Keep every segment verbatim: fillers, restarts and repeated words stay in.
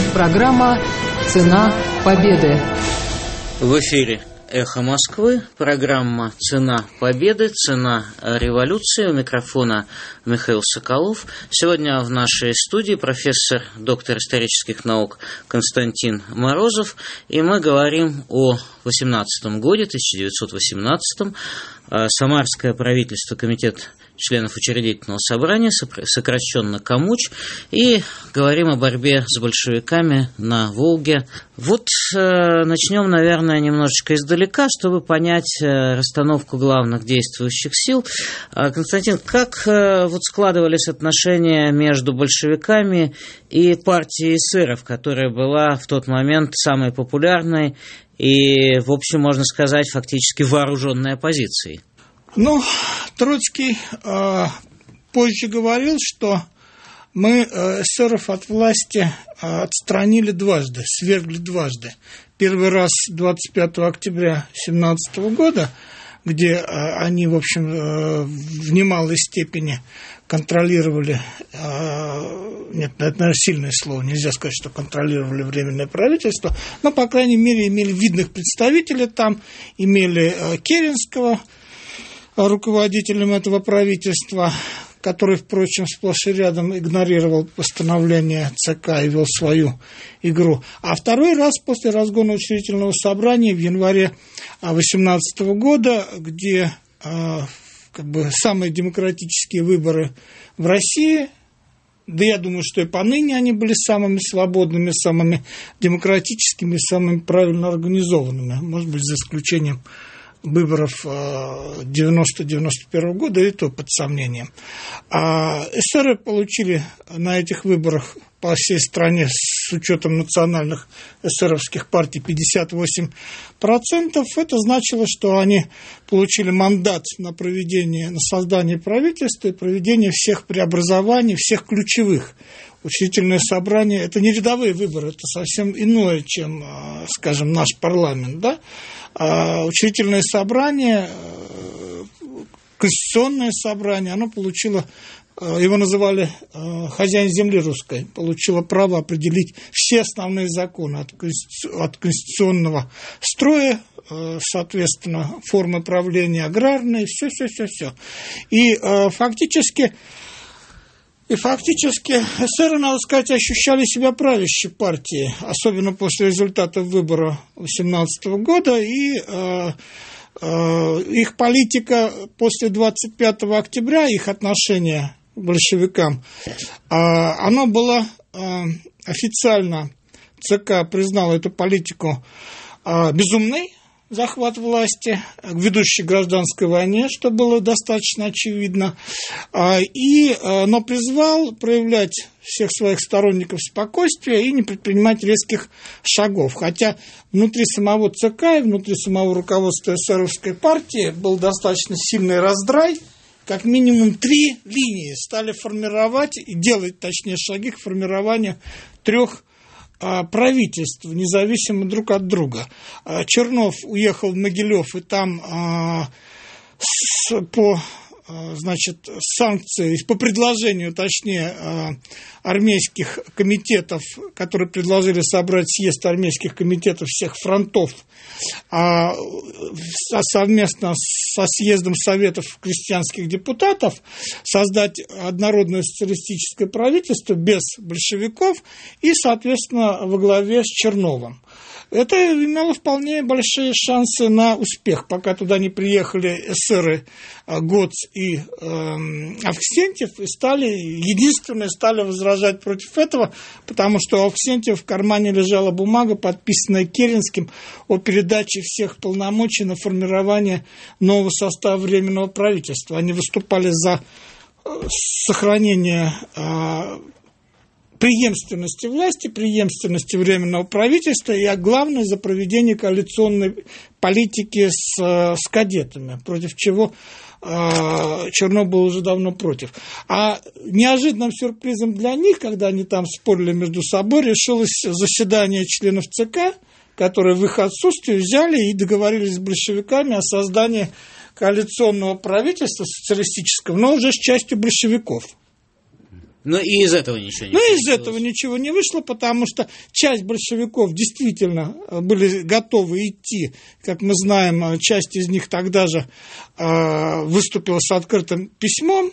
Программа «Цена победы». В эфире «Эхо Москвы», программа «Цена победы», «Цена революции». У микрофона Михаил Соколов. Сегодня в нашей студии профессор, доктор исторических наук Константин Морозов. И мы говорим о восемнадцатом годе, тысяча девятьсот восемнадцатом. Самарское правительство, комитет членов учредительного собрания, сокращенно КАМУЧ, и говорим о борьбе с большевиками на Волге. Вот э, начнем, наверное, немножечко издалека, чтобы понять э, расстановку главных действующих сил. Э, Константин, как э, вот складывались отношения между большевиками и партией эсеров, которая была в тот момент самой популярной и, в общем, можно сказать, фактически вооруженной оппозицией? Ну, Троцкий э, позже говорил, что мы э, эсеров от власти э, отстранили дважды, свергли дважды. Первый раз двадцать пятого октября семнадцатого года, где э, они, в общем, э, в немалой степени контролировали, э, нет, это, наверное, сильное слово, нельзя сказать, что контролировали Временное правительство, но, по крайней мере, имели видных представителей там, имели э, Керенского, руководителем этого правительства, который, впрочем, сплошь и рядом игнорировал постановление ЦК и вел свою игру. А второй раз после разгона учредительного собрания в январе восемнадцатого года, где э, как бы самые демократические выборы в России, да я думаю, что и поныне они были самыми свободными, самыми демократическими, самыми правильно организованными, может быть, за исключением выборов девяносто-девяносто первого года, и то под сомнением. А эсеры получили на этих выборах по всей стране с учетом национальных эсеровских партий пятьдесят восемь процентов. Это значило, что они получили мандат на проведение, на создание правительства и проведение всех преобразований, всех ключевых. Учредительное собрание – это не рядовые выборы, это совсем иное, чем, скажем, наш парламент, да? А учредительное собрание, конституционное собрание, оно получило, его называли хозяин земли русской, получило право определить все основные законы от конституционного строя, соответственно, формы правления аграрные, все-все-все-все. И фактически... И фактически эсеры, надо сказать, ощущали себя правящей партией, особенно после результатов выбора восемнадцатого года, и э, э, их политика после двадцать пятого октября, их отношение к большевикам, э, оно было э, официально, ЦК признал эту политику э, безумной, захват власти, ведущий к гражданской войне, что было достаточно очевидно, и, но призвал проявлять всех своих сторонников спокойствия и не предпринимать резких шагов. Хотя внутри самого ЦК и внутри самого руководства эсеровской партии был достаточно сильный раздрай, как минимум три линии стали формировать и делать, точнее, шаги к формированию трех правительств, независимо друг от друга. Чернов уехал в Могилев, и там а, с, по, а, значит, санкции, по предложению, точнее, а, армейских комитетов, которые предложили собрать съезд армейских комитетов всех фронтов, а, совместно со съездом советов крестьянских депутатов создать однородное социалистическое правительство без большевиков и, соответственно, во главе с Черновым. Это имело вполне большие шансы на успех, пока туда не приехали эсеры Гоц и э, Авксентьев, и стали, единственные стали возражать против этого, потому что у Авксентьева в кармане лежала бумага, подписанная Керенским, о передаче всех полномочий на формирование нового состава Временного правительства. Они выступали за сохранение э, преемственности власти, преемственности Временного правительства и, а главное, за проведение коалиционной политики с, с кадетами, против чего э, Чернов был уже давно против. А неожиданным сюрпризом для них, когда они там спорили между собой, решилось заседание членов ЦК, которые в их отсутствие взяли и договорились с большевиками о создании коалиционного правительства социалистического, но уже с частью большевиков. Но и из этого ничего не вышло. Ну, из этого ничего не вышло, потому что часть большевиков действительно были готовы идти. Как мы знаем, часть из них тогда же э, выступила с открытым письмом,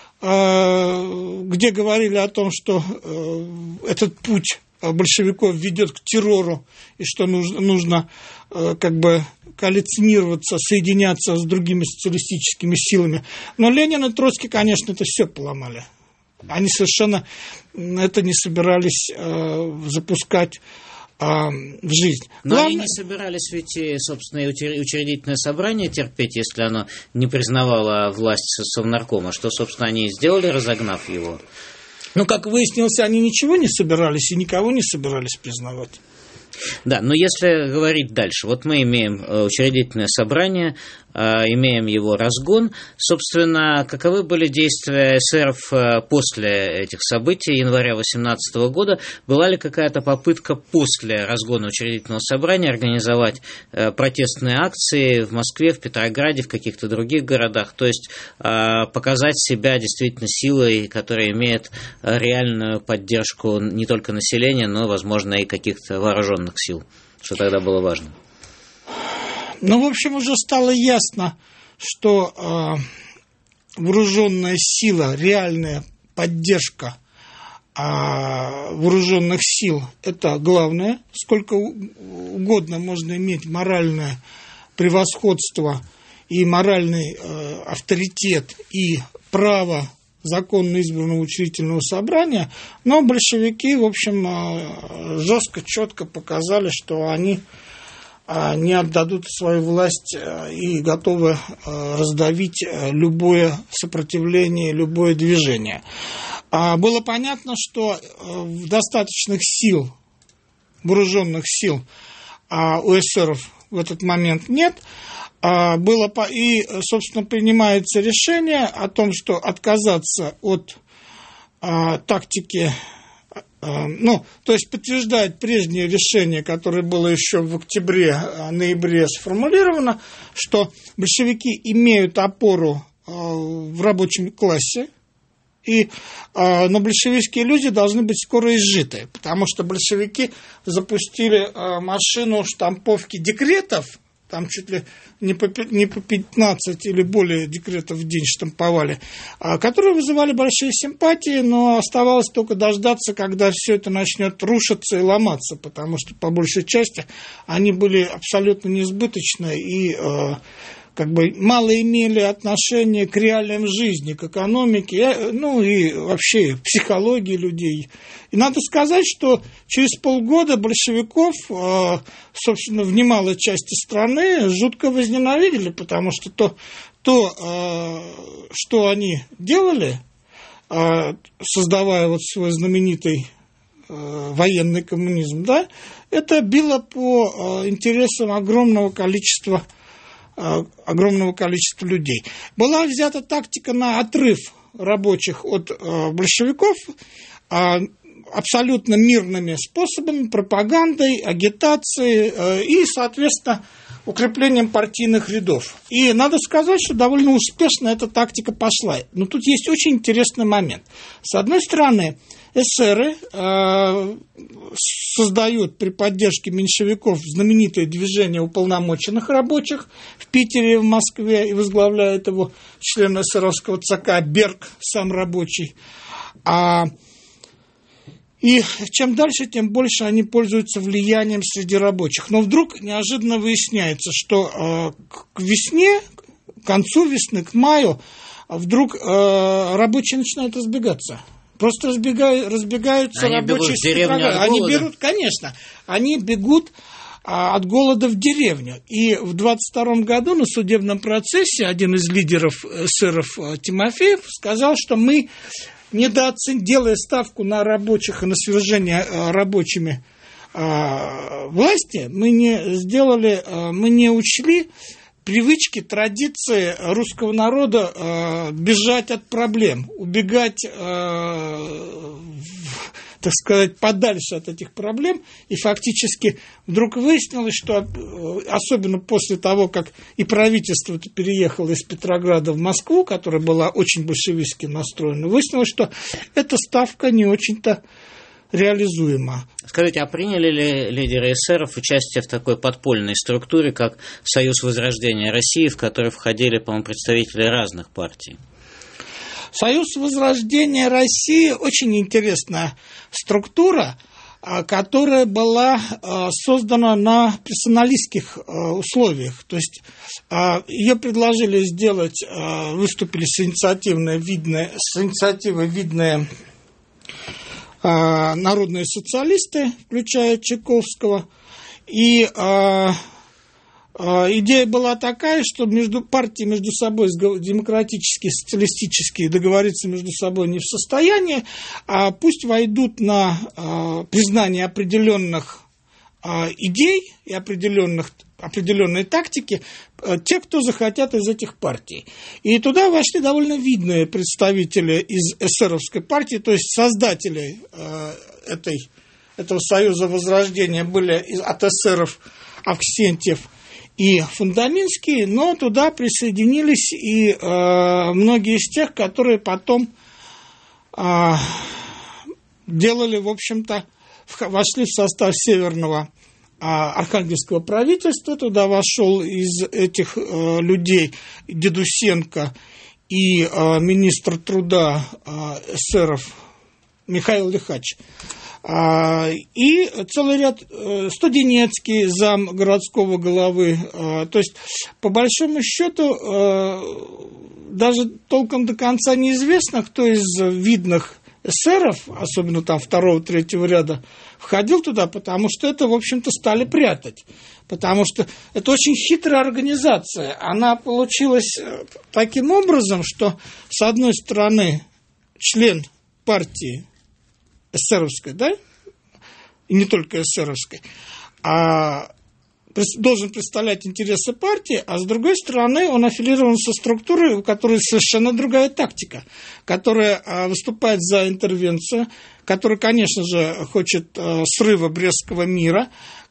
э, где говорили о том, что э, этот путь большевиков ведет к террору, и что нужно, нужно э, как бы коалиционироваться, соединяться с другими социалистическими силами. Но Ленин и Троцкий, конечно, это все поломали. Они совершенно это не собирались э, запускать э, в жизнь. Но Главное... они не собирались ведь, собственно, и учредительное собрание терпеть, если оно не признавало власть Совнаркома, что, собственно, они сделали, разогнав его. Ну, как выяснилось, они ничего не собирались и никого не собирались признавать. Да, но если говорить дальше, вот мы имеем учредительное собрание, имеем его разгон. Собственно, каковы были действия эсеров после этих событий января восемнадцатого года? Была ли какая-то попытка после разгона учредительного собрания организовать протестные акции в Москве, в Петрограде, в каких-то других городах? То есть показать себя действительно силой, которая имеет реальную поддержку не только населения, но, возможно, и каких-то вооруженных сил, что тогда было важно? Ну, в общем, уже стало ясно, что э, вооруженная сила, реальная поддержка э, вооруженных сил – это главное. Сколько угодно можно иметь моральное превосходство и моральный э, авторитет и право законно избранного учредительного собрания, но большевики, в общем, э, жестко, четко показали, что они не отдадут свою власть и готовы раздавить любое сопротивление, любое движение. Было понятно, что достаточных сил, вооруженных сил у эсеров в этот момент нет. Было, и, собственно, принимается решение о том, что отказаться от тактики. Ну, то есть подтверждает прежнее решение, которое было еще в октябре-ноябре сформулировано, что большевики имеют опору в рабочем классе, и, но большевистские люди должны быть скоро изжиты, потому что большевики запустили машину штамповки декретов, там чуть ли не по, не по пятнадцать или более декретов в день штамповали, которые вызывали большие симпатии, но оставалось только дождаться, когда все это начнет рушиться и ломаться, потому что по большей части они были абсолютно несбыточны и как бы мало имели отношения к реалиям жизни, к экономике, ну и вообще к психологии людей. И надо сказать, что через полгода большевиков, собственно, в немалой части страны жутко возненавидели, потому что то, то что они делали, создавая вот свой знаменитый военный коммунизм, да, это било по интересам огромного количества огромного количества людей. Была взята тактика на отрыв рабочих от большевиков абсолютно мирными способами, пропагандой, агитацией и, соответственно, укреплением партийных рядов. И надо сказать, что довольно успешно эта тактика пошла. Но тут есть очень интересный момент. С одной стороны, эсеры э, создают при поддержке меньшевиков знаменитое движение уполномоченных рабочих в Питере, в Москве, и возглавляет его член эсеровского ЦК Берг, сам рабочий. А, и чем дальше, тем больше они пользуются влиянием среди рабочих. Но вдруг неожиданно выясняется, что э, к весне, к концу весны, к маю, вдруг э, рабочие начинают разбегаться. Просто разбегают, разбегаются они рабочие бегут в деревню от Они голода. берут, конечно, они бегут а, от голода в деревню. И в двадцать втором году на судебном процессе один из лидеров эсеров Тимофеев сказал, что мы, недооцен... делая ставку на рабочих и на свержение а, рабочими а, власти, мы не сделали, а, мы не учли привычки, традиции русского народа э, бежать от проблем, убегать э, так сказать, подальше от этих проблем, и фактически вдруг выяснилось, что особенно после того, как и правительство переехало из Петрограда в Москву, которая была очень большевистски настроена, выяснилось, что эта ставка не очень-то реализуема. Скажите, а приняли ли лидеры эсеров участие в такой подпольной структуре, как Союз Возрождения России, в который входили, по-моему, представители разных партий? Союз Возрождения России очень интересная структура, которая была создана на персоналистских условиях. То есть ее предложили сделать, выступили с инициативой видные, с инициативой видные народные социалисты, включая Чайковского, и идея была такая, что между партии между собой демократические, социалистические договориться между собой не в состоянии, а пусть войдут на а, признание определенных а, идей и определенных, определенной тактики а, те, кто захотят из этих партий. И туда вошли довольно видные представители из эсеровской партии, то есть создатели а, этой, этого Союза Возрождения были из, от эсеров Авксентьев и Фундаминский, но туда присоединились и э, многие из тех, которые потом э, делали, в общем-то, вошли в состав Северного э, Архангельского правительства. Туда вошел из этих э, людей Дедусенко и э, министр труда э, эсеров Михаил Лихач. И целый ряд, Студенецкий, зам городского главы. То есть, по большому счету, даже толком до конца неизвестно, кто из видных эсеров, особенно там второго-третьего ряда, входил туда, потому что это, в общем-то, стали прятать. Потому что это очень хитрая организация. Она получилась таким образом, что, с одной стороны, член партии эсеровской, да, и не только эсеровской, а должен представлять интересы партии, а с другой стороны он аффилирован со структурой, у которой совершенно другая тактика, которая выступает за интервенцию, которая, конечно же, хочет срыва Брестского мира,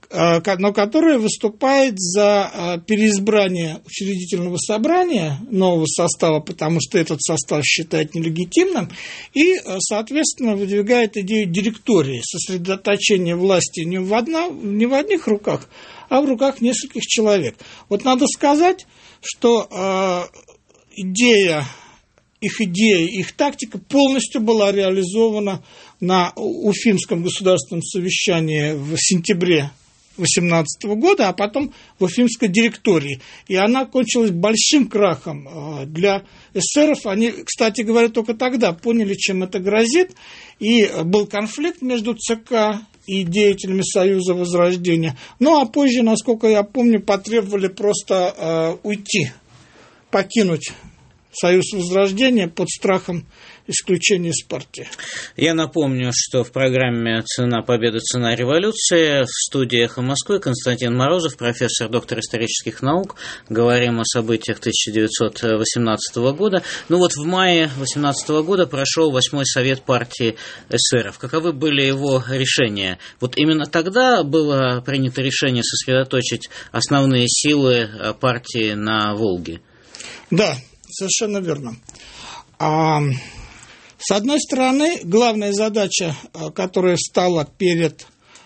но которая выступает за переизбрание учредительного собрания нового состава, потому что этот состав считает нелегитимным, и, соответственно, выдвигает идею директории, сосредоточения власти не в, одно, не в одних руках, а в руках нескольких человек. Вот надо сказать, что э, идея, их идея, их тактика полностью была реализована на Уфимском государственном совещании в сентябре две тысячи восемнадцатого года, а потом в Уфимской директории. И она кончилась большим крахом для эсеров. Они, кстати говоря, только тогда поняли, чем это грозит. И был конфликт между ЦК и деятелями Союза Возрождения. Ну, а позже, насколько я помню, потребовали просто э, уйти, покинуть Союз Возрождения под страхом исключения из партии. Я напомню, что в программе «Цена победы, цена революции» в студии «Эхо Москвы» Константин Морозов, профессор, доктор исторических наук. Говорим о событиях тысяча девятьсот восемнадцатого года. Ну вот в мае тысяча девятьсот восемнадцатого года прошел восьмой совет партии эсеров. Каковы были его решения? Вот именно тогда было принято решение сосредоточить основные силы партии на Волге. Да, совершенно верно. А, с одной стороны, главная задача, которая стала перед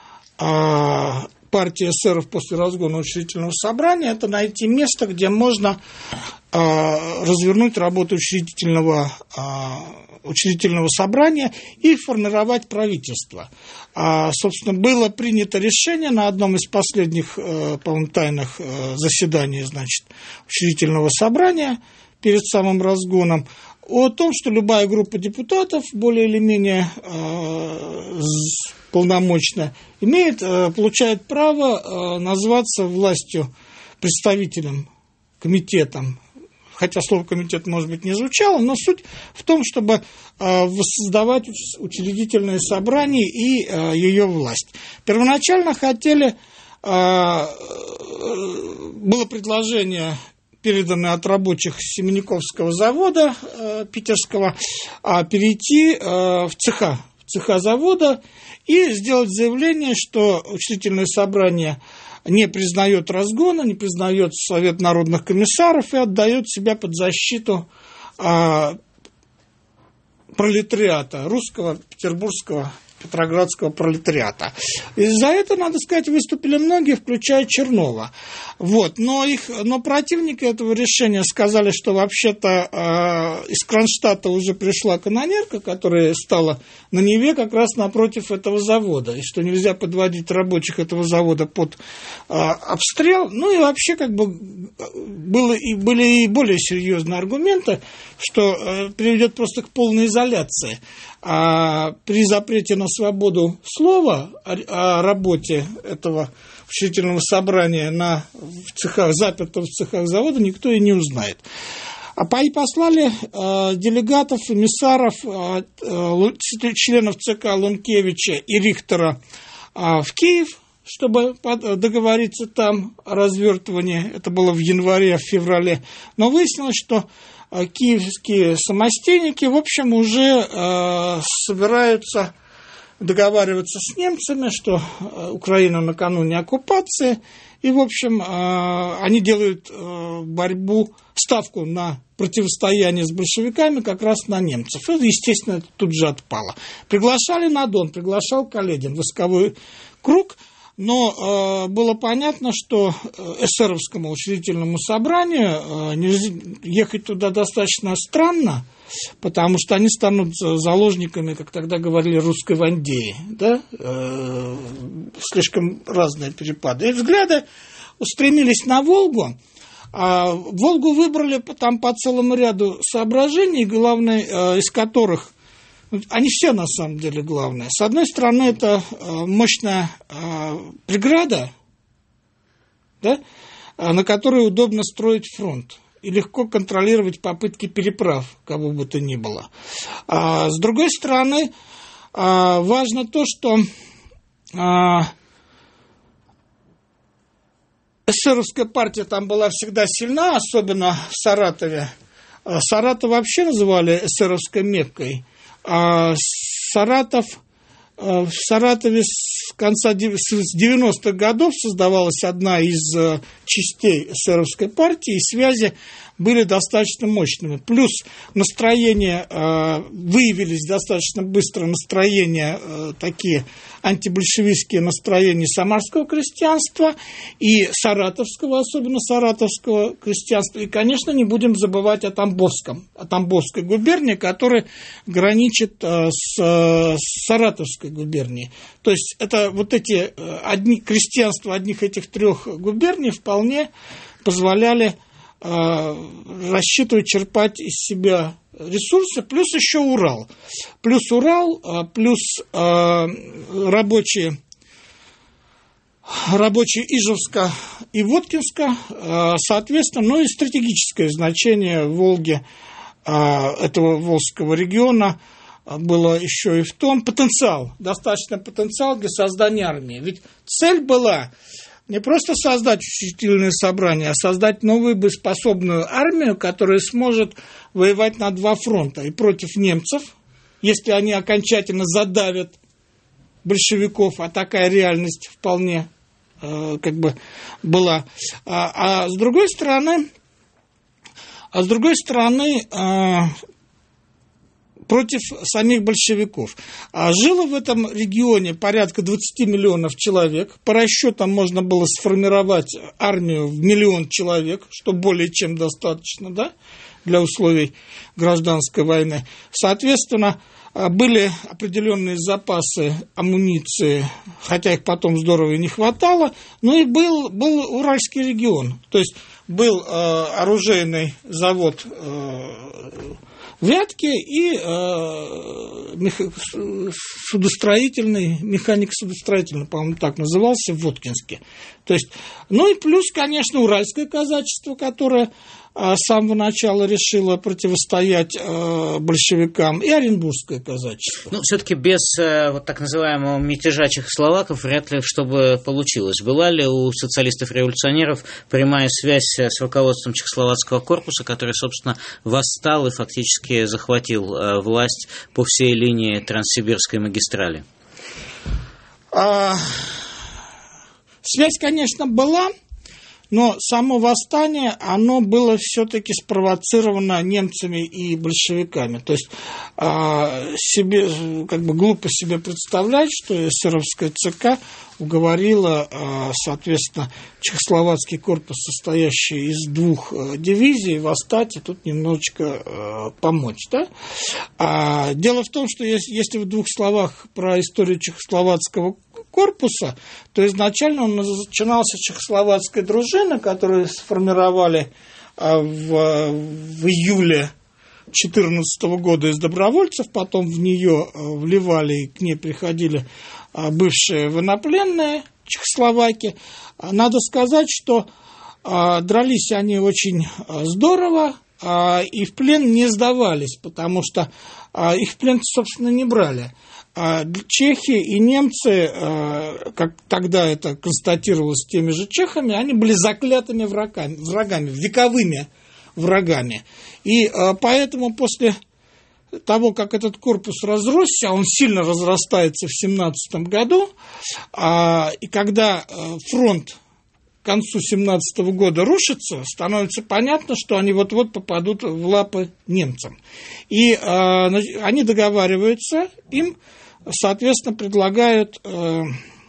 а, партией эсеров после разгона учредительного собрания, это найти место, где можно а, развернуть работу учредительного, а, учредительного собрания и формировать правительство. А, собственно, было принято решение на одном из последних, по-моему, тайных заседаний, значит, учредительного собрания перед самым разгоном, о том, что любая группа депутатов, более или менее э, полномочная, имеет, э, получает право э, назваться властью, представителем, комитетом. Хотя слово «комитет», может быть, не звучало, но суть в том, чтобы э, воссоздавать учредительное собрание и э, ее власть. Первоначально хотели, э, было предложение, переданные от рабочих Семенниковского завода э, питерского, а перейти э, в цеха, цеха завода и сделать заявление, что учредительное собрание не признает разгона, не признает Совет народных комиссаров и отдает себя под защиту а, пролетариата, русского, петербургского, петроградского пролетариата. И за это, надо сказать, выступили многие, включая Чернова. Вот. Но, их, но противники этого решения сказали, что вообще-то э, из Кронштадта уже пришла канонерка, которая стала на Неве как раз напротив этого завода, и что нельзя подводить рабочих этого завода под э, обстрел. Ну и вообще как бы было, и, были и более серьезные аргументы, что э, приведет просто к полной изоляции. А при запрете на свободу слова о, о работе этого учредительного собрания на, в цехах, запертом в цехах завода, никто и не узнает. А и послали э, делегатов, эмиссаров, э, э, членов ЦК Лункевича и Рихтера э, в Киев, чтобы договориться там о развертывании. Это было в январе, в феврале. Но выяснилось, что киевские самостейники, в общем, уже э, собираются договариваться с немцами, что Украина накануне оккупации, и, в общем, э, они делают э, борьбу, ставку на противостояние с большевиками как раз на немцев. И, естественно, это тут же отпало. Приглашали на Дон, приглашал Каледин, восковой круг. Но э, было понятно, что эсеровскому учредительному собранию э, нельзя, ехать туда достаточно странно, потому что они станут заложниками, как тогда говорили, русской Вандеи. Да? Э, слишком разные перепады. И взгляды устремились на Волгу. А Волгу выбрали там по целому ряду соображений, главное э, из которых они все, на самом деле, главное. С одной стороны, это мощная преграда, да, на которой удобно строить фронт и легко контролировать попытки переправ, кого бы то ни было. А с другой стороны, важно то, что эсеровская партия там была всегда сильна, особенно в Саратове. Саратов вообще называли эсеровской Меккой. А Саратов, в Саратове с конца девяностых годов создавалась одна из частей эсеровской партии, и связи были достаточно мощными. Плюс настроения, выявились достаточно быстро настроения, такие антибольшевистские настроения самарского крестьянства и саратовского, особенно саратовского крестьянства. И, конечно, не будем забывать о Тамбовском, о Тамбовской губернии, которая граничит с, с Саратовской губернией. То есть это вот эти одни, крестьянства одних этих трех губерний вполне позволяли рассчитывать, черпать из себя ресурсы, плюс еще Урал. Плюс Урал, плюс рабочие, рабочие Ижевска и Воткинска, соответственно, ну и стратегическое значение Волги, этого Волжского региона, было еще и в том, потенциал, достаточно потенциал для создания армии. Ведь цель была не просто создать учредительное собрание, а создать новую боеспособную армию, которая сможет воевать на два фронта. И против немцев, если они окончательно задавят большевиков, а такая реальность вполне э, как бы была. А, а с другой стороны, а с другой стороны, э, против самих большевиков. А жило в этом регионе порядка двадцать миллионов человек. По расчетам можно было сформировать армию в миллион человек, что более чем достаточно, да, для условий гражданской войны. Соответственно, были определенные запасы амуниции, хотя их потом здорово и не хватало, но и был, был Уральский регион. То есть был э, оружейный завод э, Вятки и э, мех... судостроительный, механик-судостроительный, по-моему, так назывался, в Воткинске. То есть, ну и плюс, конечно, уральское казачество, которое с самого начала решила противостоять большевикам, и оренбургское казачество. Ну, все-таки без вот так называемого мятежа чехословаков вряд ли чтобы получилось. Была ли у социалистов-революционеров прямая связь с руководством чехословацкого корпуса, который, собственно, восстал и фактически захватил власть по всей линии Транссибирской магистрали? А, связь, конечно, была. Но само восстание, оно было все-таки спровоцировано немцами и большевиками. То есть э, себе, как бы глупо себе представлять, что эсеровская ЦК уговорила, э, соответственно, чехословацкий корпус, состоящий из двух э, дивизий, восстать и тут немножечко э, помочь. Да? А, дело в том, что если, если в двух словах про историю чехословацкого корпуса, то изначально он начинался чехословацкой дружины, которую сформировали в, в июле две тысячи четырнадцатого года из добровольцев, потом в нее вливали и к ней приходили бывшие военнопленные чехословаки. Надо сказать, что дрались они очень здорово и в плен не сдавались, потому что их в плен, собственно, не брали. Чехи и немцы, как тогда это констатировалось теми же чехами, они были заклятыми врагами, врагами, вековыми врагами. И поэтому после того, как этот корпус разросся, он сильно разрастается в семнадцатом году, и когда фронт к концу семнадцатого года рушится, становится понятно, что они вот-вот попадут в лапы немцам. И они договариваются, им соответственно, предлагают... Э,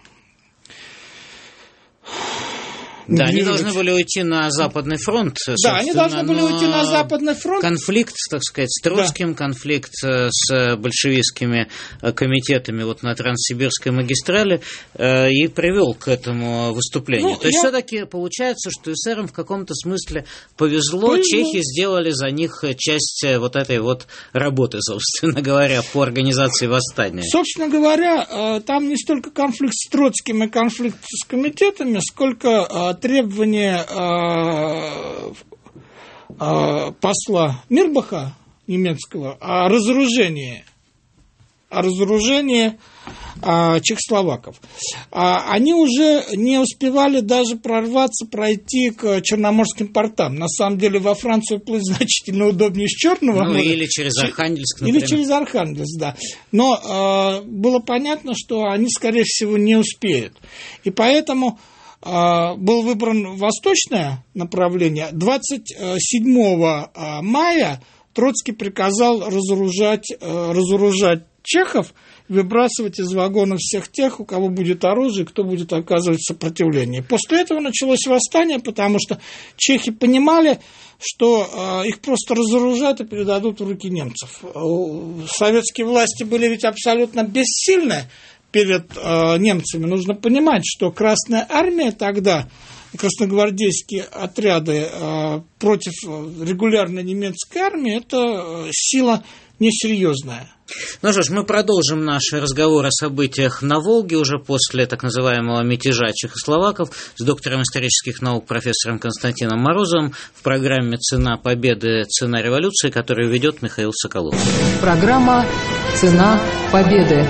да, они должны были уйти на Западный фронт. Да, они должны были уйти на Западный фронт. Конфликт, так сказать, с Троцким, да. Конфликт с большевистскими комитетами вот на Транссибирской магистрали э, и привел к этому выступлению. Ну, То есть, я... все-таки получается, что эсерам в каком-то смысле повезло, повезло, чехи сделали за них часть вот этой вот работы, собственно говоря, по организации восстания. Собственно говоря, там не столько конфликт с Троцким и конфликт с комитетами, сколько требования э, э, посла Мирбаха немецкого о разоружении, о разоружении э, чехословаков. А они уже не успевали даже прорваться, пройти к черноморским портам. На самом деле во Францию плыть значительно удобнее с Черного ну, моря. Или через Архангельск, например. Или через Архангельск, да. Но э, было понятно, что они, скорее всего, не успеют. И поэтому... был выбран восточное направление. двадцать седьмого мая Троцкий приказал разоружать, разоружать чехов, выбрасывать из вагонов всех тех, у кого будет оружие, кто будет оказывать сопротивление. После этого началось восстание, потому что чехи понимали, что их просто разоружат и передадут в руки немцев. Советские власти были ведь абсолютно бессильны перед э, немцами. Нужно понимать, что Красная Армия тогда, красногвардейские отряды э, против регулярной немецкой армии, это э, сила несерьезная. Ну что ж, мы продолжим наш разговор о событиях на Волге уже после так называемого мятежа чехословаков с доктором исторических наук профессором Константином Морозовым в программе «Цена победы, цена революции», которую ведет Михаил Соколов. Программа «Цена победы».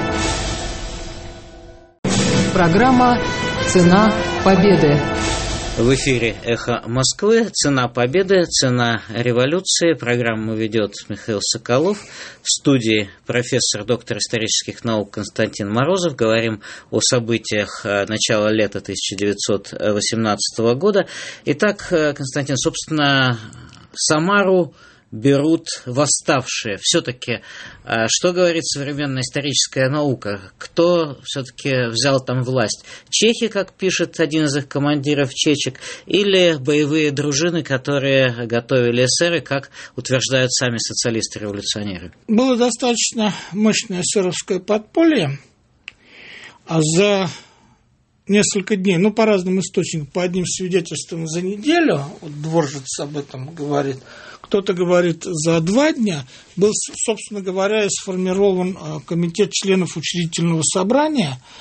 Программа «Цена победы». В эфире «Эхо Москвы». «Цена победы, цена революции». Программу ведет Михаил Соколов. В студии профессор, доктор исторических наук Константин Морозов. Говорим о событиях начала лета тысяча девятьсот восемнадцатого года. Итак, Константин, собственно, Самару берут восставшие. Все-таки, что говорит современная историческая наука? Кто все-таки взял там власть? Чехи, как пишет один из их командиров чечек, или боевые дружины, которые готовили эсеры, как утверждают сами социалисты-революционеры? Было достаточно мощное эсеровское подполье, а за несколько дней, ну, по разным источникам, по одним свидетельствам за неделю, вот Дворжец об этом говорит, кто-то говорит за два дня, был, собственно говоря, сформирован комитет членов учредительного собрания,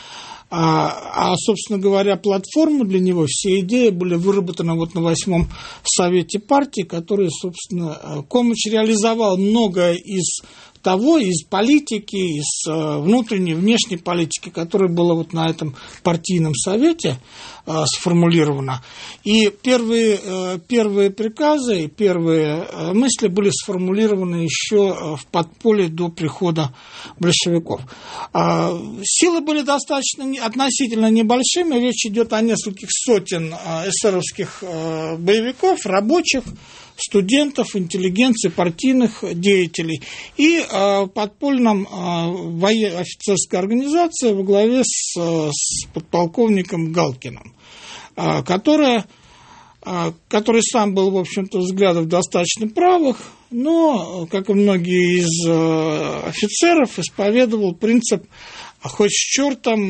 А, а, собственно говоря, платформу для него, все идеи были выработаны вот на восьмом совете партии, который, собственно, Комыч реализовал многое из того, из политики, из внутренней, внешней политики, которая была вот на этом партийном совете э, сформулирована. И первые, э, первые приказы, первые э, мысли были сформулированы еще в подполье до прихода большевиков. Э, силы были достаточно не, относительно небольшими, речь идет о нескольких сотен э, эсеровских э, боевиков, рабочих, студентов, интеллигенции, партийных деятелей и э, подпольном э, воен... офицерской организации во главе с, с подполковником Галкиным, э, которая, э, который сам был, в общем-то, взглядов достаточно правых, но, как и многие из э, офицеров, исповедовал принцип «хоть с чертом,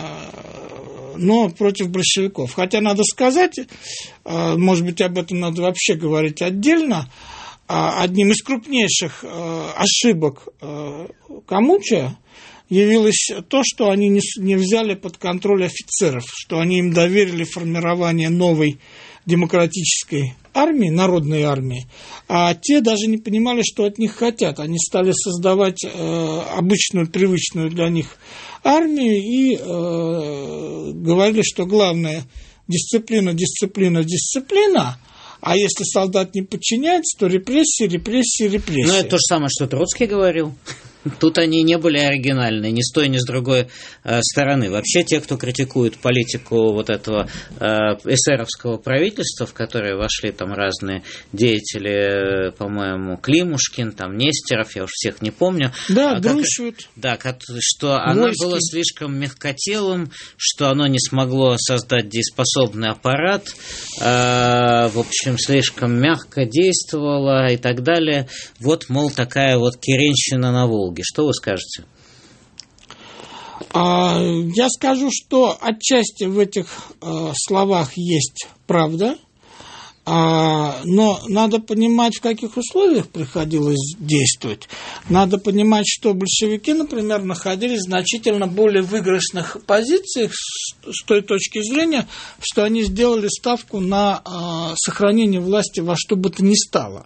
но против большевиков». Хотя, надо сказать, может быть, об этом надо вообще говорить отдельно, одним из крупнейших ошибок Камуча явилось то, что они не взяли под контроль офицеров, что они им доверили формирование новой демократической армии, народной армии, а те даже не понимали, что от них хотят. Они стали создавать э, обычную, привычную для них армию и э, говорили, что главное дисциплина, дисциплина, дисциплина, а если солдат не подчиняется, то репрессии, репрессии, репрессии. Ну, это то же самое, что Троцкий говорил. Тут они не были оригинальны ни с той, ни с другой э, стороны. Вообще, те, кто критикует политику вот этого э, эсеровского правительства, в которое вошли там разные деятели, э, по-моему, Климушкин, там, Нестеров, я уж всех не помню. Да, а Грушвуд. Да, как, что оно было слишком мягкотелым, что оно не смогло создать дееспособный аппарат, э, в общем, слишком мягко действовало и так далее. Вот, мол, такая вот керенщина на Волге. Что вы скажете? Я скажу, что отчасти в этих словах есть правда, но надо понимать, в каких условиях приходилось действовать. Надо понимать, что большевики, например, находились в значительно более выигрышных позициях с той точки зрения, что они сделали ставку на сохранение власти во что бы то ни стало.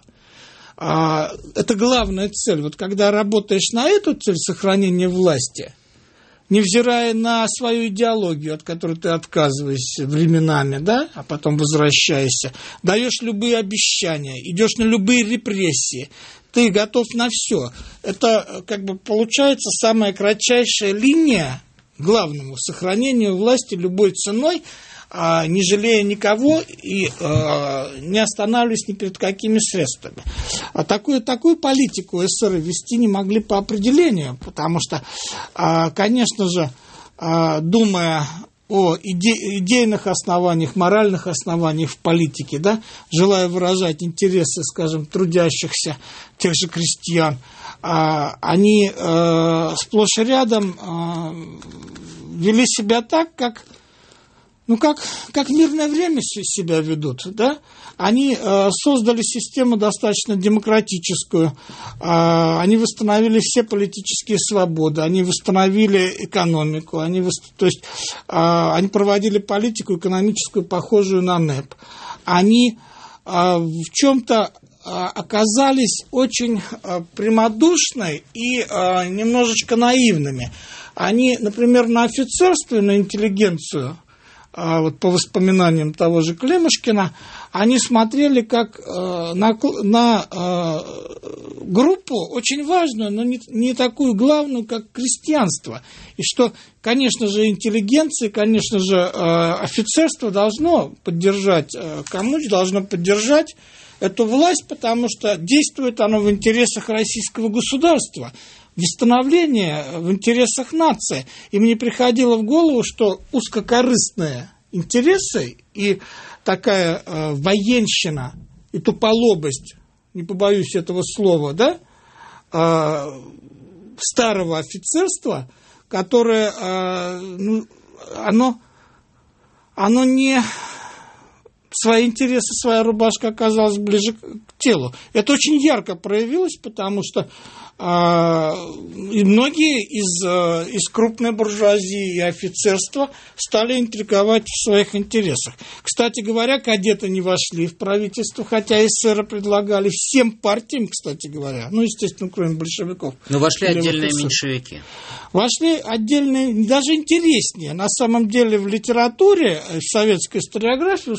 Это главная цель. Вот когда работаешь на эту цель сохранения власти, невзирая на свою идеологию, от которой ты отказываешься временами, да, а потом возвращаешься, даешь любые обещания, идешь на любые репрессии, ты готов на все. Это как бы получается самая кратчайшая линия к главному сохранению власти любой ценой, не жалея никого и э, не останавливаясь ни перед какими средствами. А такую, такую политику эсеры вести не могли по определению, потому что, э, конечно же, э, думая о иде, идейных основаниях, моральных основаниях в политике, да, желая выражать интересы, скажем, трудящихся, тех же крестьян, э, они э, сплошь и рядом э, вели себя так, как Ну, как, как мирное время себя ведут, да? Они э, создали систему достаточно демократическую, э, они восстановили все политические свободы, они восстановили экономику, они, вос... то есть, э, они проводили политику экономическую, похожую на НЭП. Они э, в чем-то э, оказались очень э, прямодушны и э, немножечко наивными. Они, например, на офицерство и на интеллигенцию, вот по воспоминаниям того же Климушкина, они смотрели как э, на, на э, группу очень важную, но не, не такую главную, как крестьянство. И что, конечно же, интеллигенция, конечно же, э, офицерство должно поддержать, э, Камуч должно поддержать эту власть, потому что действует оно в интересах российского государства. Восстановление в интересах нации. И мне приходило в голову, что узкокорыстные интересы и такая э, военщина и туполобость, не побоюсь этого слова, да, э, старого офицерства, которое, э, ну, оно, оно не свои интересы, своя рубашка оказалась ближе к телу. Это очень ярко проявилось, потому что а, и многие из, из крупной буржуазии и офицерства стали интриговать в своих интересах. Кстати говоря, кадеты не вошли в правительство, хотя эсеры предлагали всем партиям, кстати говоря, ну, естественно, кроме большевиков. Но вошли отдельные меньшевики. Вошли отдельные, даже интереснее. На самом деле в литературе, в советской историографии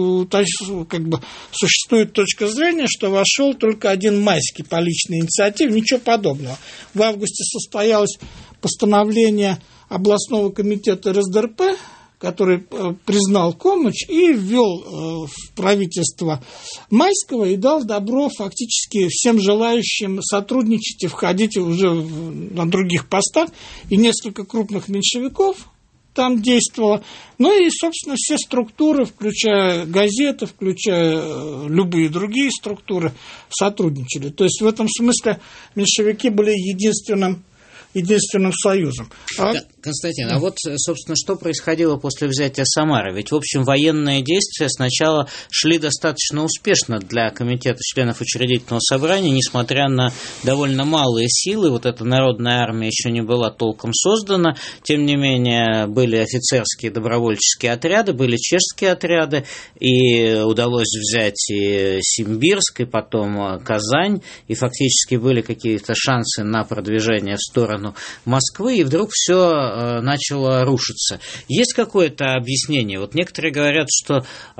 как бы существует точка зрения, что вошел только один Майский по личной инициативе, ничего подобного. В августе состоялось постановление областного комитета эр эс дэ эр пэ, который признал Комыч и ввел в правительство Майского и дал добро фактически всем желающим сотрудничать и входить уже на других постах. И несколько крупных меньшевиков там действовало. Ну и, собственно, все структуры, включая газеты, включая любые другие структуры, сотрудничали. То есть в этом смысле меньшевики были единственным единственным союзом. А... Константин, а вот, собственно, что происходило после взятия Самары? Ведь, в общем, военные действия сначала шли достаточно успешно для комитета членов учредительного собрания, несмотря на довольно малые силы. Вот эта народная армия еще не была толком создана. Тем не менее, были офицерские добровольческие отряды, были чешские отряды, и удалось взять и Симбирск, и потом Казань, и фактически были какие-то шансы на продвижение в сторону Москвы, и вдруг все начало рушиться. Есть какое-то объяснение? Вот некоторые говорят, что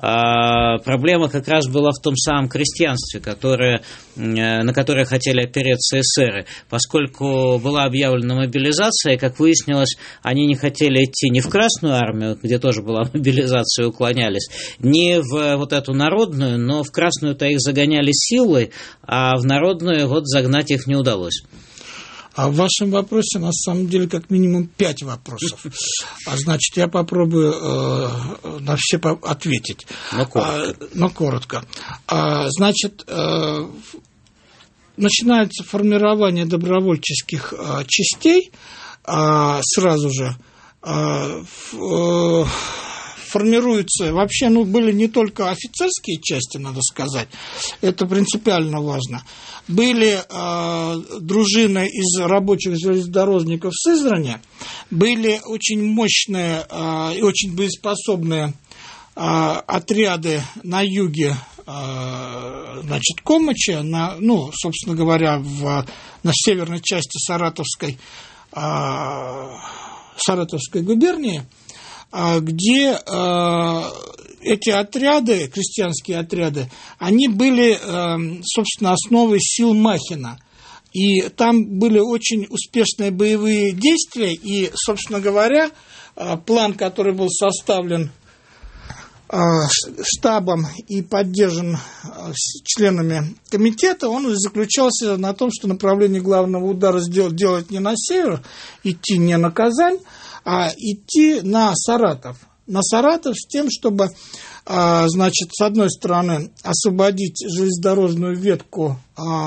э, проблема как раз была в том самом крестьянстве, которое, э, на которое хотели опереться эсеры, поскольку была объявлена мобилизация, и, как выяснилось, они не хотели идти ни в Красную армию, где тоже была мобилизация, уклонялись, ни в вот эту народную, но в Красную-то их загоняли силой, а в народную вот загнать их не удалось. А в вашем вопросе, на самом деле, как минимум пять вопросов. А значит, я попробую э, на все ответить. Но коротко. А, но коротко. А, значит, э, начинается формирование добровольческих э, частей э, сразу же. Э, э, формируются, вообще, ну, были не только офицерские части, надо сказать, это принципиально важно. Были э, дружины из рабочих железнодорожников Сызрани, были очень мощные э, и очень боеспособные э, отряды на юге, э, значит, Комыча, на, ну, собственно говоря, в, на северной части Саратовской, э, Саратовской губернии, где э, эти отряды, крестьянские отряды, они были, э, собственно, основой сил Махина. И там были очень успешные боевые действия, и, собственно говоря, э, план, который был составлен э, штабом и поддержан э, членами комитета, он заключался на том, что направление главного удара сделать, делать не на север, идти не на Казань, а идти на Саратов. На Саратов с тем, чтобы, значит, с одной стороны, освободить железнодорожную ветку,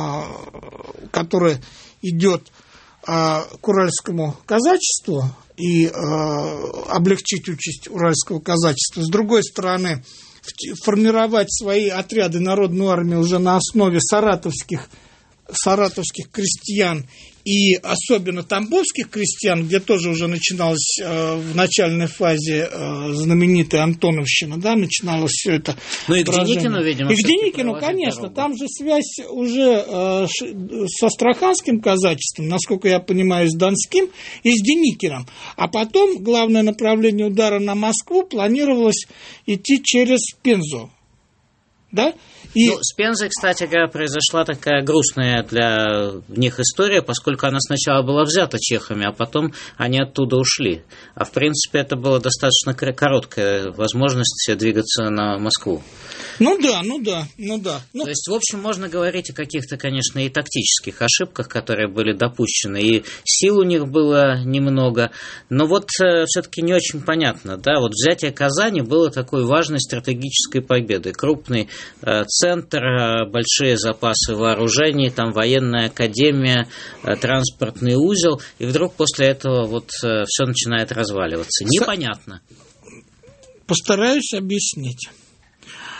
которая идет к уральскому казачеству, и облегчить участь уральского казачества. С другой стороны, формировать свои отряды, народную армию уже на основе саратовских, саратовских крестьян, и особенно тамбовских крестьян, где тоже уже начиналась э, в начальной фазе э, знаменитая Антоновщина, да, начиналось все это. Ну и к Деникину, видимо. И к Деникину, конечно, дорогу. Там же связь уже э, ш, с астраханским казачеством, насколько я понимаю, с донским, и с Деникиным. А потом главное направление удара на Москву планировалось идти через Пензу. Да? И... Ну, с Пензой, кстати говоря, произошла такая грустная для них история, поскольку она сначала была взята чехами, а потом они оттуда ушли. А в принципе это была достаточно короткая возможность двигаться на Москву. Ну да, ну да, ну да. Ну... То есть, в общем, можно говорить о каких-то, конечно, и тактических ошибках, которые были допущены, и сил у них было немного. Но вот э, все-таки не очень понятно, да, вот взятие Казани было такой важной стратегической победой. Крупный э, центр, э, большие запасы вооружений, там военная академия, э, транспортный узел, и вдруг после этого вот э, все начинает разваливаться. Непонятно. Постараюсь объяснить.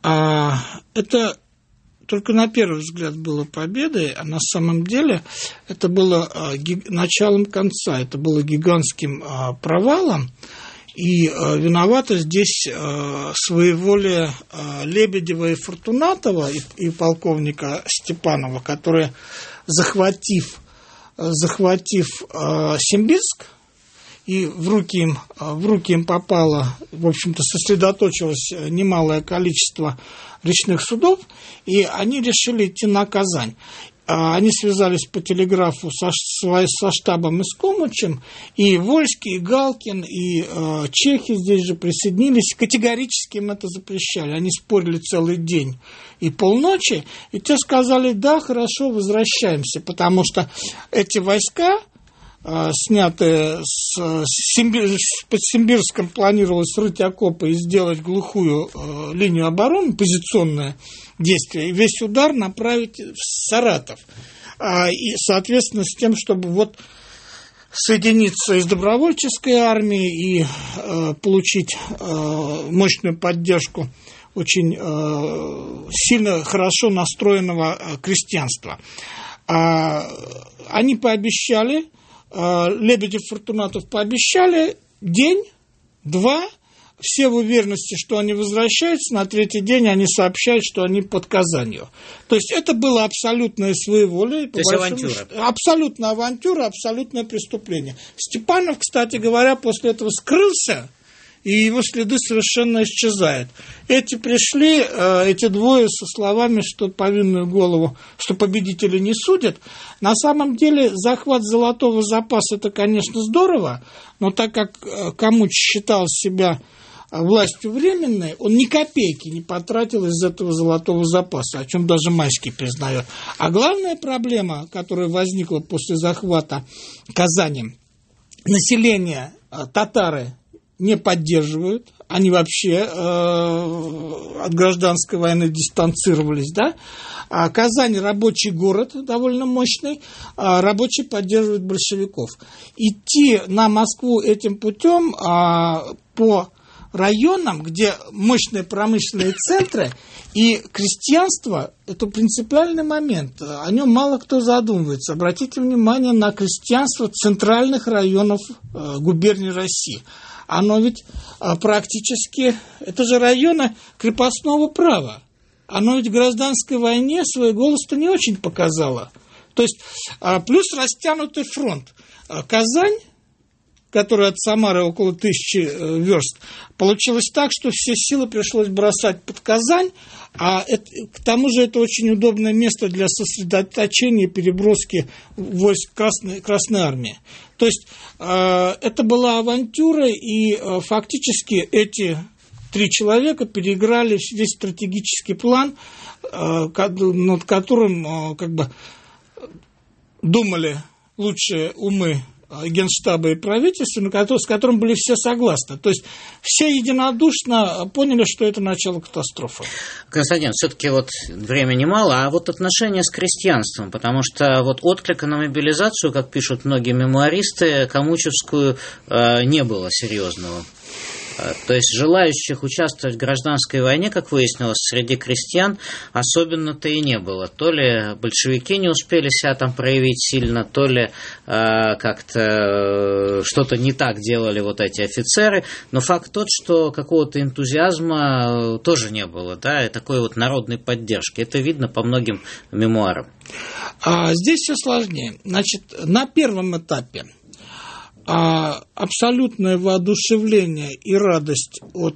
Это только на первый взгляд было победой, а на самом деле это было началом конца, это было гигантским провалом. И виноваты здесь своеволие Лебедева и Фортунатова и, и полковника Степанова, которые, захватив, захватив Симбирск, и в руки, им, в руки им попало, в общем-то, сосредоточилось немалое количество речных судов, и они решили идти на Казань. Они связались по телеграфу со, со штабом Искомычем, и Вольский, и Галкин, и э, чехи здесь же присоединились. Категорически им это запрещали. Они спорили целый день и полночи, и те сказали: да, хорошо, возвращаемся, потому что эти войска, э, снятые с, с Симбир, под Симбирском, планировалось рыть окопы и сделать глухую э, линию обороны, позиционное действия, и весь удар направить в Саратов. А, и, соответственно, с тем, чтобы вот соединиться и с добровольческой армией и э, получить э, мощную поддержку очень э, сильно, хорошо настроенного э, крестьянства. А, они пообещали, э, Лебедев, Фортунатов пообещали день, два. Все в уверенности, что они возвращаются, на третий день они сообщают, что они под Казанью. То есть это было абсолютное своеволие. То есть авантюра. Абсолютная авантюра, абсолютное преступление. Степанов, кстати говоря, после этого скрылся, и его следы совершенно исчезают. Эти пришли, эти двое, со словами, что повинную голову, что победители не судят. На самом деле захват золотого запаса – это, конечно, здорово, но так как Камуч считал себя властью временной, он ни копейки не потратил из этого золотого запаса, о чем даже Майский признает. А главная проблема, которая возникла после захвата Казани, население, татары не поддерживают, они вообще э, от гражданской войны дистанцировались, да? А Казань рабочий город, довольно мощный, а рабочие поддерживают большевиков. Идти на Москву этим путем а, по районам, где мощные промышленные центры и крестьянство, это принципиальный момент, о нем мало кто задумывается. Обратите внимание на крестьянство центральных районов э, губерний России. Оно ведь а, практически, это же районы крепостного права. Оно ведь в гражданской войне свой голос-то не очень показало. То есть, а, плюс растянутый фронт. А, Казань, которая от Самары около тысячи э, верст, получилось так, что все силы пришлось бросать под Казань, а это, к тому же это очень удобное место для сосредоточения и переброски войск Красной, Красной Армии. То есть э, это была авантюра, и э, фактически эти три человека переиграли весь стратегический план, э, над которым э, как бы думали лучшие умы Генштаба и правительства, с которым были все согласны. То есть все единодушно поняли, что это начало катастрофы. Константин, все-таки вот времени мало, а вот отношения с крестьянством, потому что вот отклика на мобилизацию, как пишут многие мемуаристы, камучевскую э, не было серьезного. То есть желающих участвовать в гражданской войне, как выяснилось, среди крестьян особенно-то и не было. То ли большевики не успели себя там проявить сильно, то ли э, как-то э, что-то не так делали вот эти офицеры. Но факт тот, что какого-то энтузиазма тоже не было, да, и такой вот народной поддержки. Это видно по многим мемуарам. А здесь все сложнее. Значит, на первом этапе А абсолютное воодушевление и радость от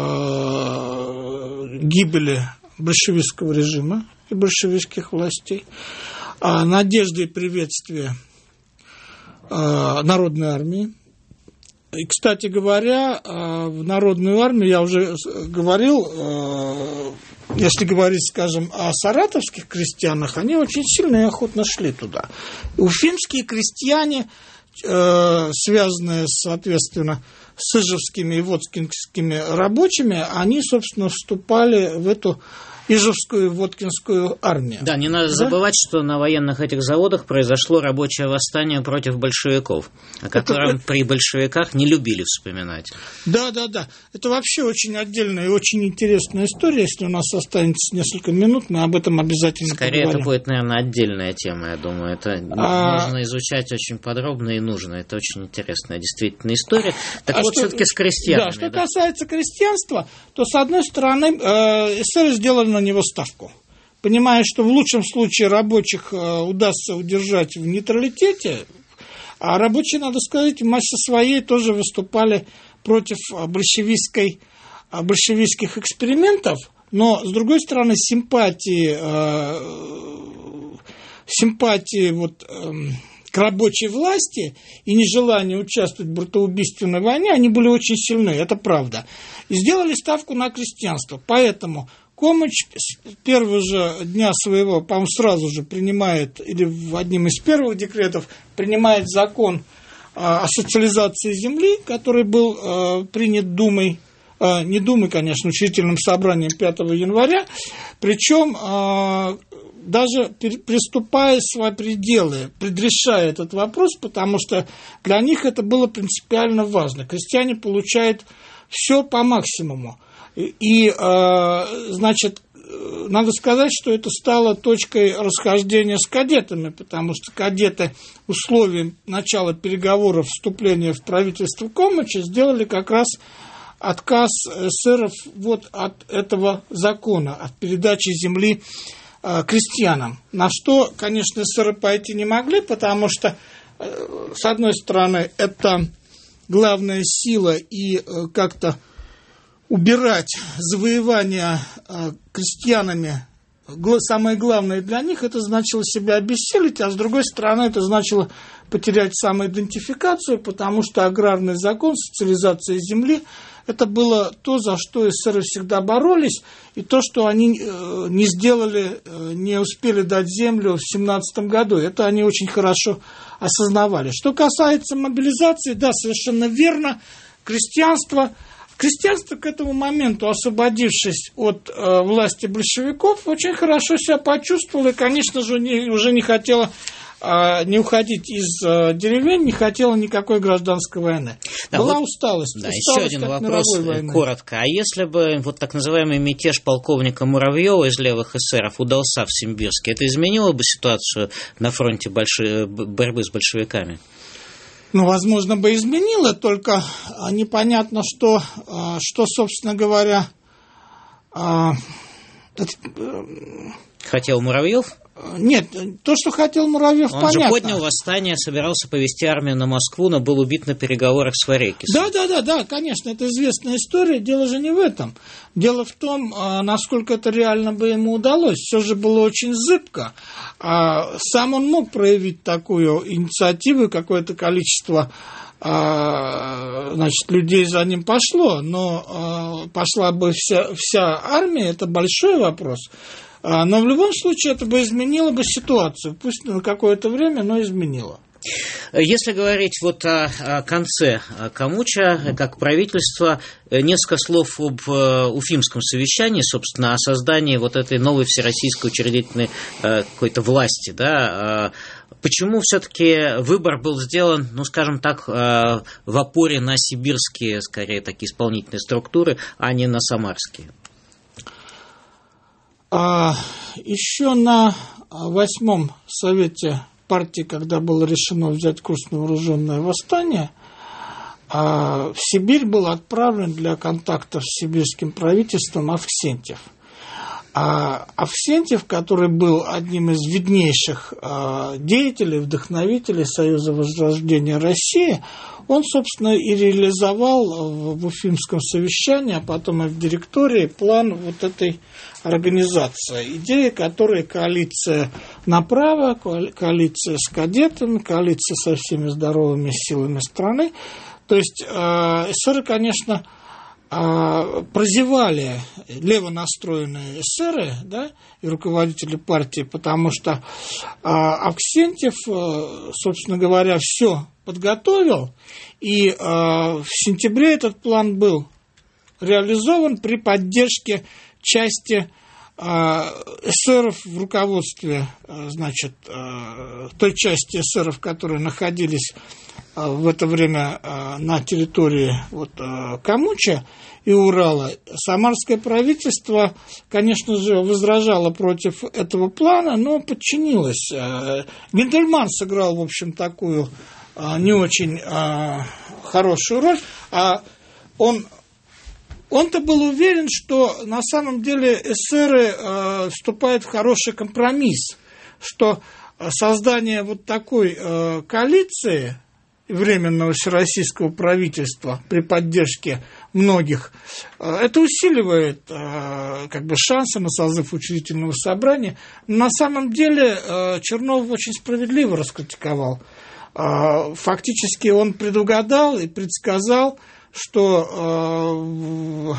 э, гибели большевистского режима и большевистских властей, а надежды и приветствие э, Народной армии. И, кстати говоря, э, в Народную армию, я уже говорил, э, если говорить, скажем, о саратовских крестьянах, они очень сильно и охотно шли туда. Уфимские крестьяне, связанные, соответственно, с ижевскими и водскими рабочими, они, собственно, вступали в эту Ижевскую и Воткинскую армию. Да, не надо да? забывать, что на военных этих заводах произошло рабочее восстание против большевиков, о котором это... при большевиках не любили вспоминать. Да, да, да. Это вообще очень отдельная и очень интересная история. Если у нас останется несколько минут, мы об этом обязательно Скорее, поговорим. это будет, наверное, отдельная тема, я думаю. Это а... нужно изучать очень подробно и нужно. Это очень интересная действительно история. Так а вот, что... все-таки с крестьянами. Да, что да? касается крестьянства, то, с одной стороны, э, эсеры сделали на него ставку. Понимая, что в лучшем случае рабочих э, удастся удержать в нейтралитете, а рабочие, надо сказать, в массе своей тоже выступали против большевистской, большевистских экспериментов, но, с другой стороны, симпатии, э, симпатии вот, э, к рабочей власти и нежелание участвовать в братоубийственной войне, они были очень сильны, это правда. И сделали ставку на крестьянство. Поэтому Комыч с первого же дня своего, по-моему, сразу же принимает, или в одним из первых декретов, принимает закон о социализации земли, который был э, принят Думой, э, не Думой, конечно, учредительным собранием пятого января, причем э, даже приступая в свои пределы, предрешая этот вопрос, потому что для них это было принципиально важно. Крестьяне получают все по максимуму. И, э, значит, надо сказать, что это стало точкой расхождения с кадетами, потому что кадеты условием начала переговоров вступления в правительство Комыча сделали как раз отказ эсеров вот от этого закона, от передачи земли э, крестьянам. На что, конечно, эсеры пойти не могли, потому что, э, с одной стороны, это главная сила и э, как-то убирать завоевание э, крестьянами, самое главное для них, это значило себя обессилить, а с другой стороны, это значило потерять самоидентификацию, потому что аграрный закон, социализация земли, это было то, за что эсеры всегда боролись, и то, что они э, не сделали, э, не успели дать землю в семнадцатом году, это они очень хорошо осознавали. Что касается мобилизации, да, совершенно верно, крестьянство... Крестьянство к этому моменту, освободившись от э, власти большевиков, очень хорошо себя почувствовало и, конечно же, не, уже не хотело э, не уходить из э, деревень, не хотело никакой гражданской войны. Да, Была вот, усталость. Да, усталость еще один вопрос, коротко. А если бы вот так называемый мятеж полковника Муравьева из левых эсеров удался в Симбирске, это изменило бы ситуацию на фронте большой, борьбы с большевиками? Ну, возможно, бы изменило, только непонятно, что, что собственно говоря... Хотел Муравьев? Нет, то, что хотел Муравьев, Он понятно. Он же поднял восстание, собирался повести армию на Москву, но был убит на переговорах с Варейкисом. Да, да, да, да, конечно, это известная история. Дело же не в этом. Дело в том, насколько это реально бы ему удалось. Все же было очень зыбко. Сам он мог проявить такую инициативу, какое-то количество, значит, людей за ним пошло, но пошла бы вся, вся армия, это большой вопрос. Но в любом случае это бы изменило бы ситуацию, пусть на какое-то время, но изменило. Если говорить вот о, о конце Комуча, как правительство, несколько слов об Уфимском совещании, собственно, о создании вот этой новой всероссийской учредительной какой-то власти, да. Почему все-таки выбор был сделан, ну, скажем так, в опоре на сибирские, скорее, такие исполнительные структуры, а не на самарские? А еще на восьмом совете партии, когда было решено взять курс на вооруженное восстание, в Сибирь был отправлен для контактов с сибирским правительством Авксентьев. А Авксентьев, который был одним из виднейших деятелей, вдохновителей Союза Возрождения России, он, собственно, и реализовал в Уфимском совещании, а потом и в директории план вот этой организации. Идея, которая коалиция направо, коалиция с кадетами, коалиция со всеми здоровыми силами страны. То есть эсеры, конечно, прозевали левонастроенные эсеры, да, и руководители партии, потому что Авксентьев, собственно говоря, все подготовил, и в сентябре этот план был реализован при поддержке части эсеров в руководстве, значит, той части эсеров, которые находились в это время на территории вот, Камуча и Урала, самарское правительство, конечно же, возражало против этого плана, но подчинилось. Гиндельман сыграл, в общем, такую не очень хорошую роль, а он... Он-то был уверен, что на самом деле эсеры э, вступают в хороший компромисс, что создание вот такой э, коалиции Временного всероссийского правительства при поддержке многих, э, это усиливает э, как бы шансы на созыв учредительного собрания. Но на самом деле э, Чернов очень справедливо раскритиковал. Э, фактически он предугадал и предсказал, что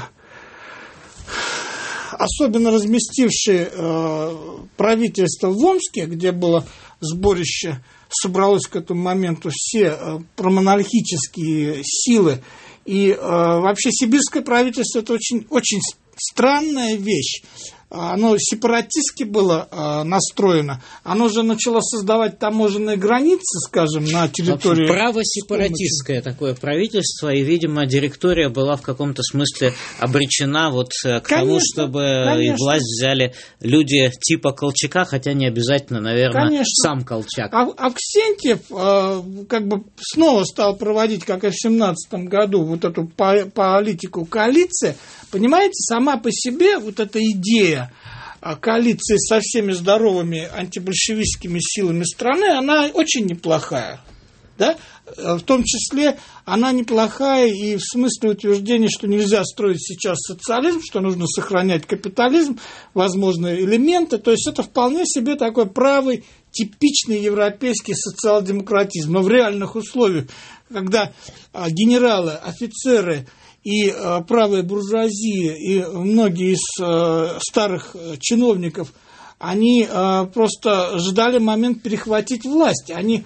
э, особенно разместившие э, правительство в Омске, где было сборище, собралось к этому моменту все э, промонархические силы, и э, вообще сибирское правительство – это очень, очень странная вещь. Оно сепаратистски было э, настроено, оно же начало создавать таможенные границы, скажем, на территории... Право-сепаратистское такое правительство, и, видимо, директория была в каком-то смысле обречена вот к конечно, тому, чтобы конечно. И власть взяли люди типа Колчака, хотя не обязательно, наверное, конечно. Сам Колчак. А Авксентьев э, как бы снова стал проводить, как и в семнадцатом году, вот эту по- политику коалиции. Понимаете, сама по себе вот эта идея коалиции со всеми здоровыми антибольшевистскими силами страны, она очень неплохая. Да? В том числе она неплохая и в смысле утверждения, что нельзя строить сейчас социализм, что нужно сохранять капитализм, возможные элементы. То есть это вполне себе такой правый, типичный европейский социал-демократизм. Но в реальных условиях, когда генералы, офицеры и э, правая буржуазия, и многие из э, старых чиновников, они э, просто ждали момент перехватить власть. Они,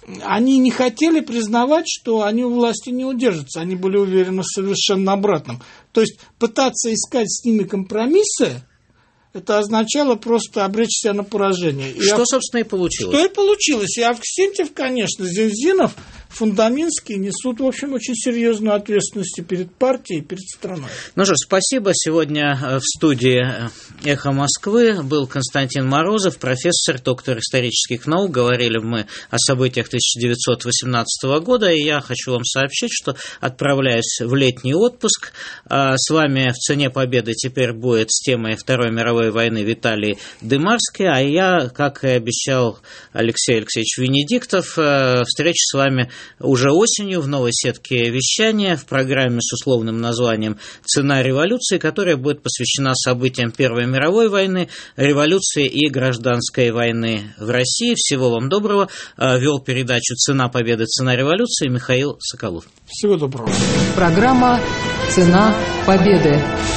они не хотели признавать, что они у власти не удержатся. Они были уверены в совершенно обратном. То есть пытаться искать с ними компромиссы, это означало просто обречь себя на поражение. И что, Ав... собственно, и получилось. Что и получилось. И Авксентьев, конечно, Зинзинов, Фундаминский несут, в общем, очень серьезную ответственность перед партией, и перед страной. Ну что ж, спасибо. Сегодня в студии «Эхо Москвы» был Константин Морозов, профессор, доктор исторических наук. Говорили мы о событиях тысяча девятьсот восемнадцатого года, и я хочу вам сообщить, что отправляюсь в летний отпуск. С вами в «Цене победы» теперь будет с темой Второй мировой войны Виталий Дымарский, а я, как и обещал Алексей Алексеевич Венедиктов, встречу с вами уже осенью в новой сетке вещания в программе с условным названием «Цена революции», которая будет посвящена событиям Первой мировой войны, революции и гражданской войны в России. Всего вам доброго. Вел передачу «Цена победы, цена революции» Михаил Соколов. Всего доброго. Программа «Цена победы».